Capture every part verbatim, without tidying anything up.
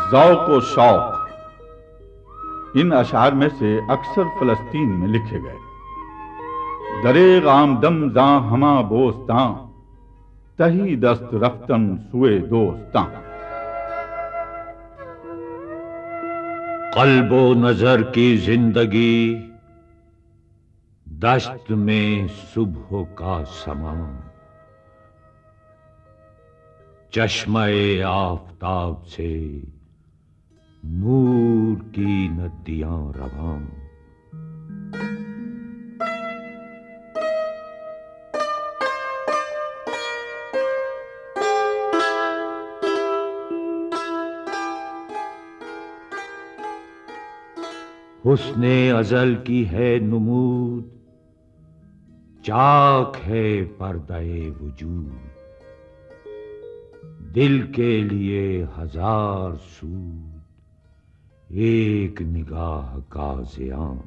ज़ौक़ व शौक़ इन अशार में से अक्सर फ़लस्तीन में लिखे गए। दरेग आमदम जां हमा बोस्तां, तही दस्त रफ्तन सुए दोस्तां। क़ल्बो नजर की जिंदगी दश्त में सुबह का समा, चश्मे आफ़ताब से नूर की नदियां रवां। हुस्ने अज़ल की है नुमूद, चाक है पर्दाए वजूद। दिल के लिए हजार सूद, एक निगाह का ज़ियां।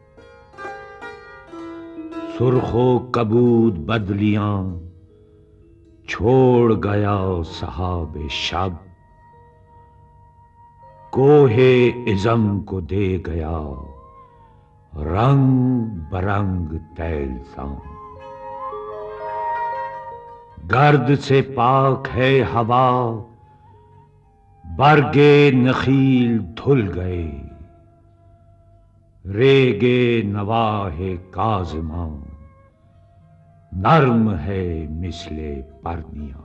सुर्खो कबूद बदलियां छोड़ गया सहाबे शब, कोहे इज़म को दे गया रंग बरंग तैलसां। गर्द से पाक है हवा, बरगे नखील धुल गए। रेगे नवाहे काज़िमा नर्म है मिसले परनियां।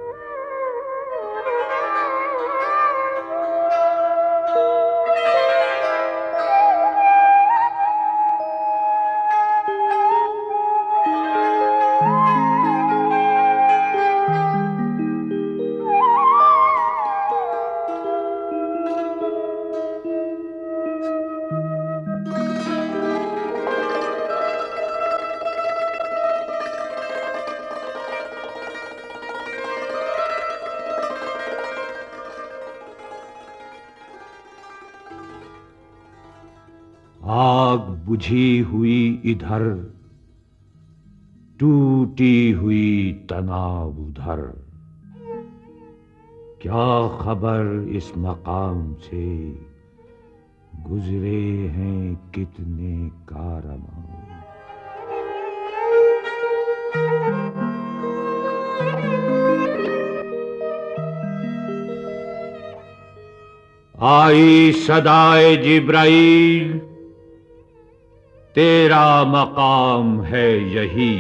आग बुझी हुई इधर, टूटी हुई तनाव उधर। क्या खबर इस मकाम से, गुजरे हैं कितने कारवां। आई सदाए जिब्राइल, तेरा मकाम है यही।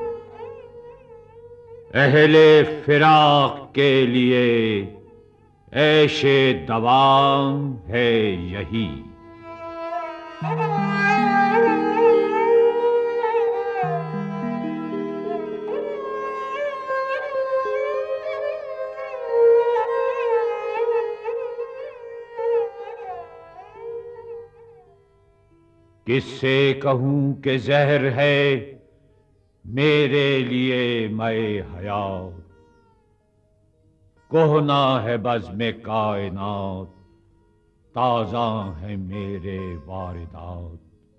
अहले फिराक के लिए ऐशे दवाम है यही। किससे कहूं कि जहर है मेरे लिए मैं हयात। कोहना है बज़्म कायनात, ताज़ा है मेरे वारिदात।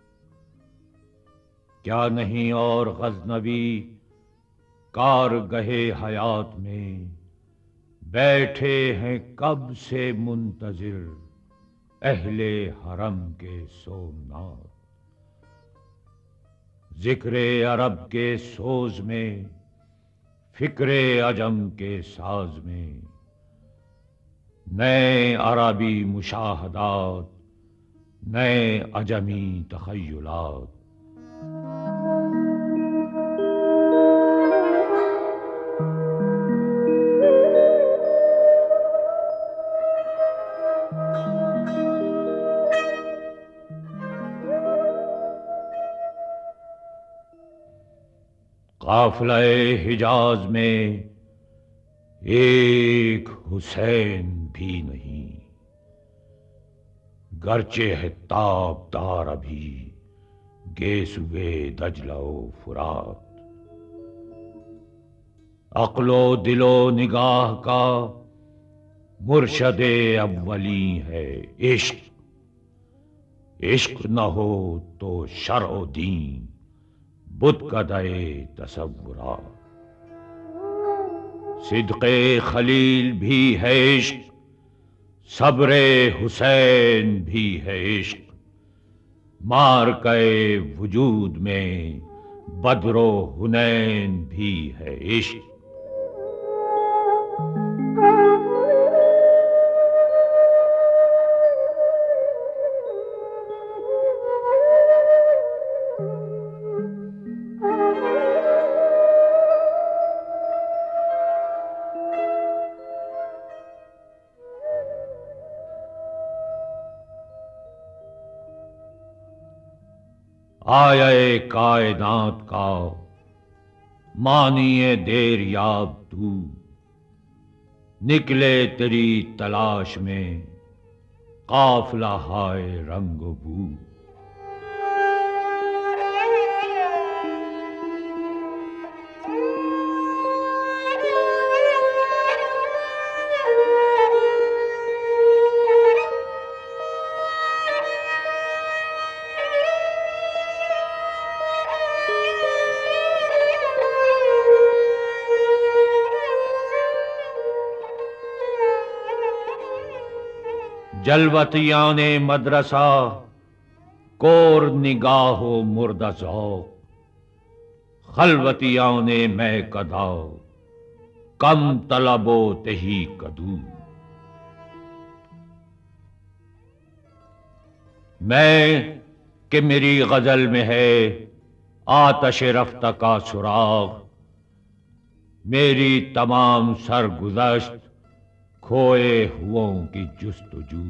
क्या नहीं और गज़नवी कारगहे हयात में बैठे हैं कब से मुंतज़िर अहले हरम के सोमनाथ। जिक्रे अरब के सोज में, फिक्रे अजम के साज में, नए अरबी मुशाहदात, नए अजमी तखय्युलात। काफ़िले हिजाज में एक हुसैन भी नहीं, गर्चे है ताबदार अभी गेसुए दजलो फुरात। अक्लो दिलो निगाह का मुर्शदे अव्वली है इश्क। इश्क न हो तो शर्अ दीन बुत कदए तसव्वुरा। सिद्क़े खलील भी है इश्क, सब्रे हुसैन भी है इश्क, मार के वजूद में बदरो हुनैन भी है इश्क। आये कायनात का मानिए देर याब तू, निकले तेरी तलाश में काफिला हाय रंग बू। जलवतियां ने मदरसा कोर निगाहो मुर्दा ज़ौक़, खलवतियां ने मैं कदाओ कम तलबो तही कदू। मैं कि मेरी गजल में है आतश रफ्ता का सुराग, मेरी तमाम सरगुज़श्त खोए हुओं की जुस्तजू।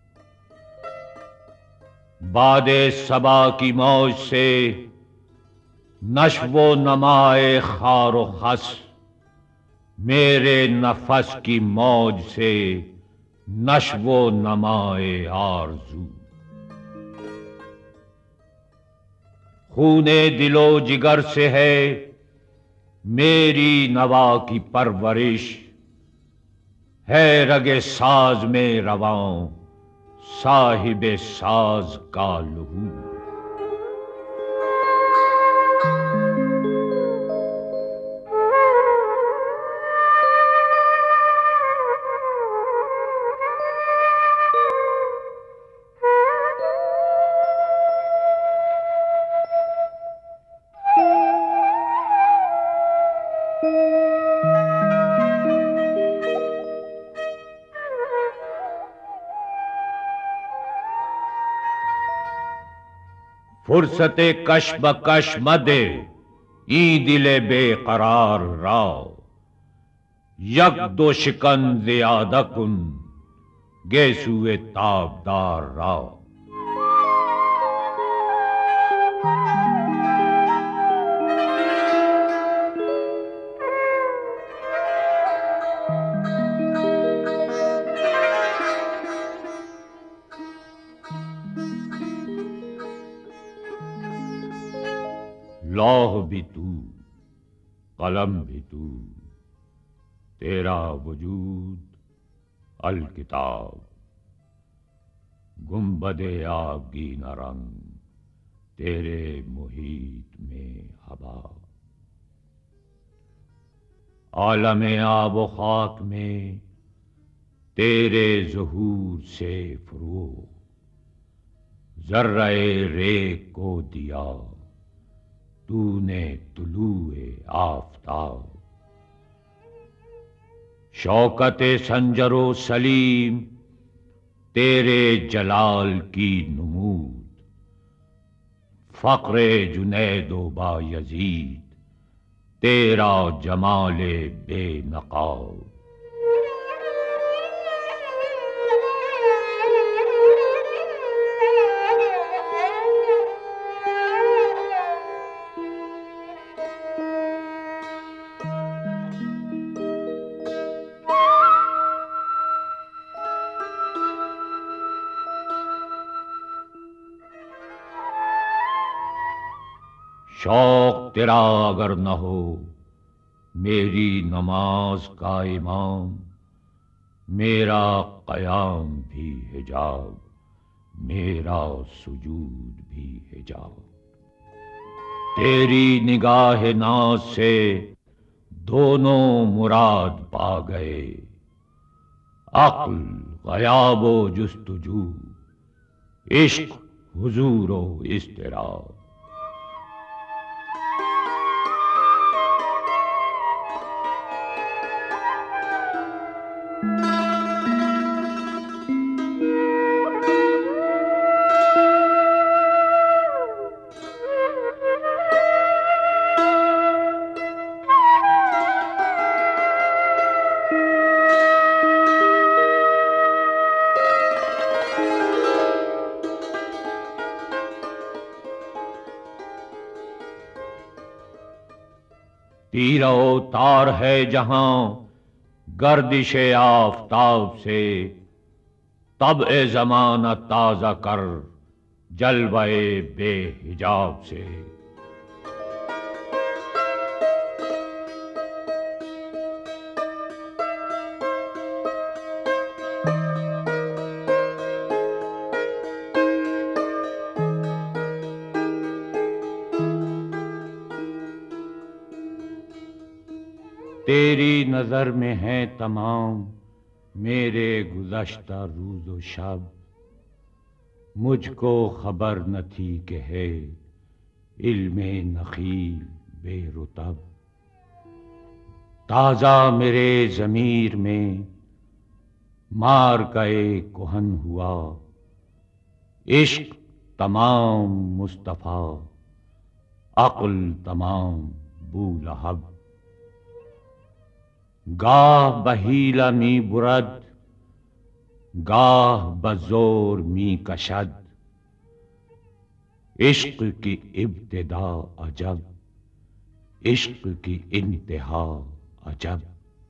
बादे सबा की मौज से नश्वो नमाए खारो खस, मेरे नफस की मौज से नश्वो नमाए आरजू। खूने दिलो जिगर से है मेरी नवा की परवरिश, है रगे साज में रवां साहिबे साज का लहू। फुर्सते कश बकश मदे ई दिले बेकरार राव, यक दो शिकन ज़ियादा कुन गेसुए ताबदार राव। लौह भी तू, कलम भी तू, तेरा वजूद अल किताब। गुंबदे आबगीना रंग तेरे मुहीत में हवा। आलमे आबो खाक में तेरे ज़हूर से फरो, ज़र्रे रेख को दिया तूने तुलूए आफ़ताब। शौकते संजरो सलीम तेरे जलाल की नुमूद, फ़क्रे जुनैदो बायज़ीद तेरा जमाले बेनकाब। शौक तेरा अगर न हो मेरी नमाज का इमाम, मेरा कयाम भी हिजाब, मेरा सुजूद भी हिजाब। तेरी निगाह नाज से दोनों मुराद पा गए, अक्ल ग़याबो जुस्तजू, इश्क हुजूरो इज़्तिराब। तीरो तार है जहां गर्दिशे आफताब से, तब ए ज़माना ताज़ा कर जलवाए बेहिजाब से। तेरी नजर में है तमाम मेरे गुज़श्ता रोज़ो शब, मुझको खबर न थी कि है इल्मे नखील बेरुतब। ताज़ा मेरे ज़मीर में मार का एक कुहन हुआ, इश्क तमाम मुस्तफ़ा अक्ल तमाम बूलहब। गाह बहीला मी बुरद, गाह बज़ोर मी कशद, इश्क की इब्तिदा अजब, इश्क की इंतहा अजब।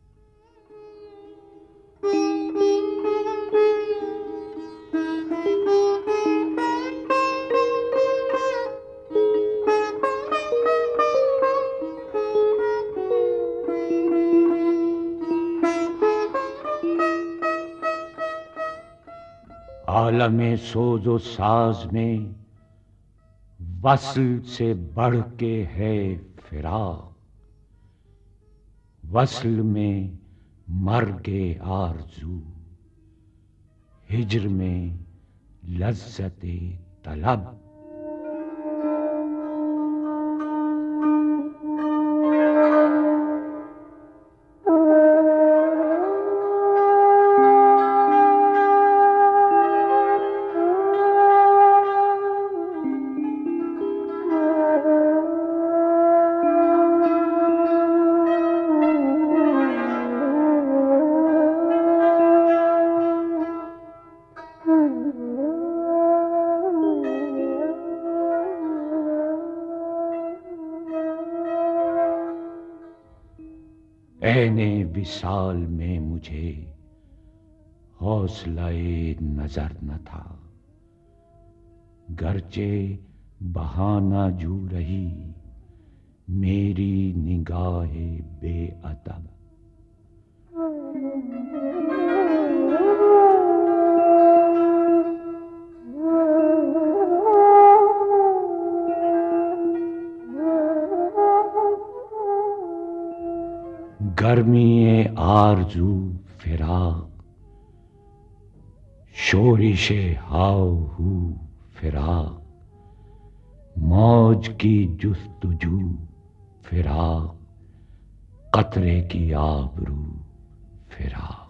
आलमे सोजो साज में वस्ल से बढ़ के है फिराक, वस्ल में मर्गे आरज़ू, हिज्र में लज़्ज़ते तलब। ऐने विसाल में मुझे हौसलाए नजर न था, गरचे बहाना जू रही मेरी निगाहे बेअदब। गर्मी आरज़ू फिराक, शोरिशे हाव हू फिराक, मौज की जुस्तजू फिराक, कतरे की आबरू फिराक।